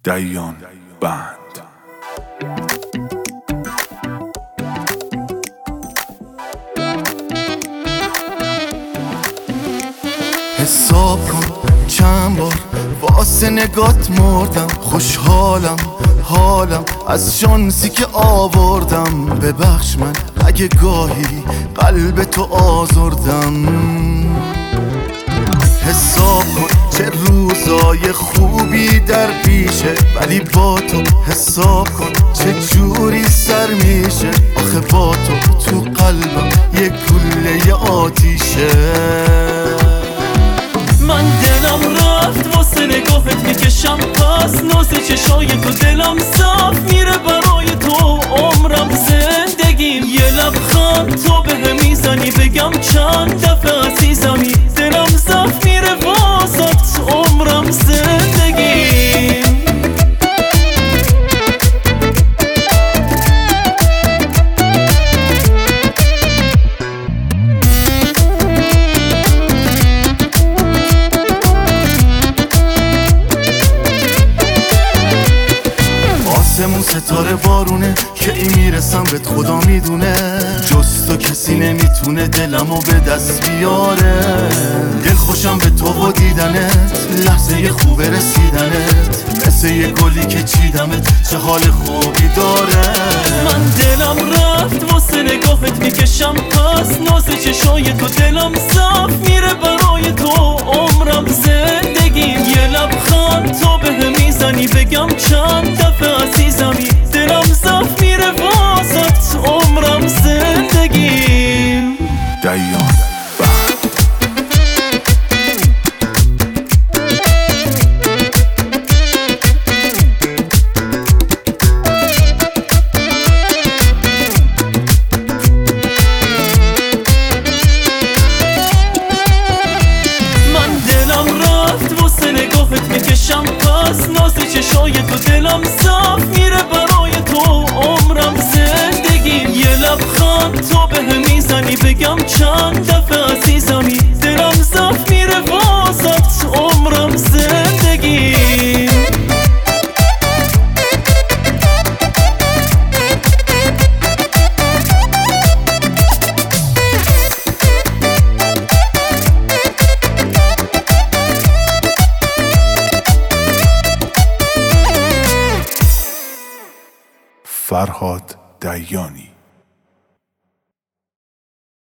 دیان بند. حساب کن چند بار واسه نگات مردم، خوشحالم حالم از شانسی که آوردم. ببخش من اگه گاهی قلب تو آزردم. حساب کن چه روزای خوبی در پیشه، ولی با تو حساب کن چه جوری سر میشه. آخه با تو قلبم یه گوله آتیشه. من دلم رفت واسه نگاهت میکشم پس ناز چشای تو، دلم صاف میره برای تو عمرم زندگیم. یه لبخند تو بهم میزنی بگم چند دفعه عزیزمی، دلم صاف میره واسط عمرم زندگیم. آسمون ستاره بارونه که این میرسم بهت خدا میدونه. جز تو کسی نمیتونه دلمو به دست بیاره. دل خوشم به تو و دیدنت، لحظه خوب رسیدنت، مثل یه گلی که چیدمت چه حال خوبی داره. من دلم رفت واسه نگاهت میکشم پس ناز چشای تو، دلم صاف میره برای تو عمرم زندگیم. یه لبخند تو بهم میزنی بگم چند دفعه عزیزمی، دلم صاف میره واسط عمرم زندگیم. دیان بند. من دلم رفت واسه نگاهت میکشم پس ناز چشای تو، دلم صاف میره برای تو عمرم زندگیم. یه لبخند تو بهم میزنی بگم چند دفعه عزیزمی، دلم صاف میره واسط عمرم زندگیم. فرهاد دیانی.